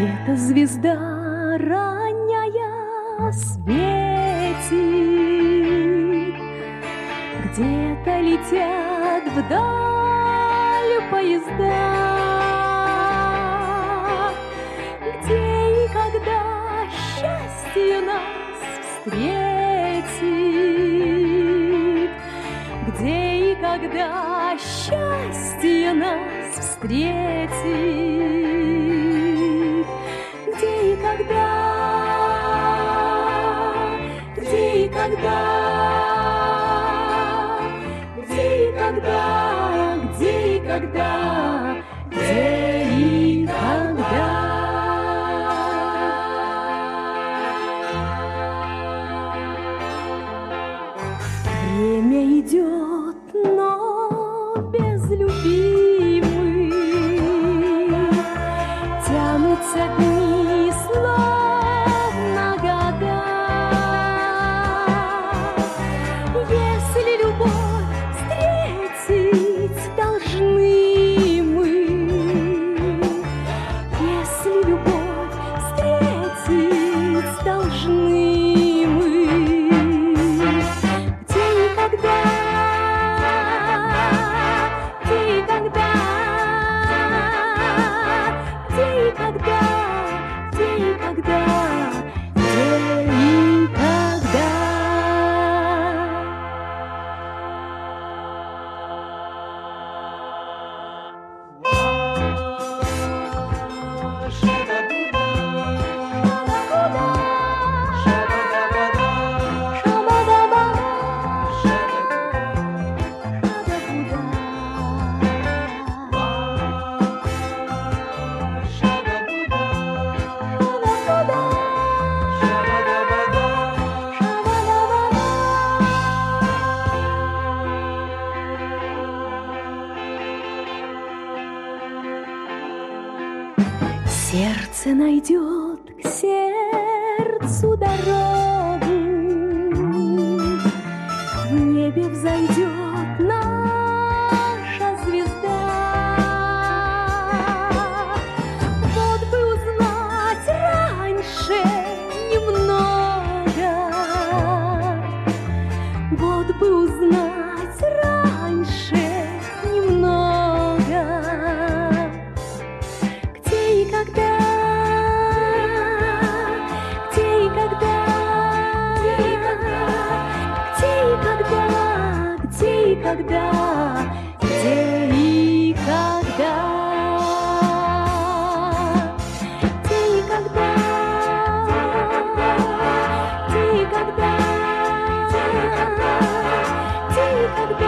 Эта звезда ранняя светит, где-то летят вдаль поезда, где и когда счастье нас встретит, где и когда счастье нас встретит, где и когда, где и когда, где и когда, где и когда, где и когда. Время идет, но без любимых тянутся дни, словно года. Если любовь встретить должны мы, если любовь встретить должны мы, где и когда, где и когда, где и когда, где и когда, где и когда. Сердце найдет к сердцу дорогу, в небе взойдет наша звезда. Вот бы узнать раньше немного, вот бы узнать раньше немного, где и когда, где и когда, где и когда, где и когда, где и когда, где и когда, где и когда, где и когда, где и когда.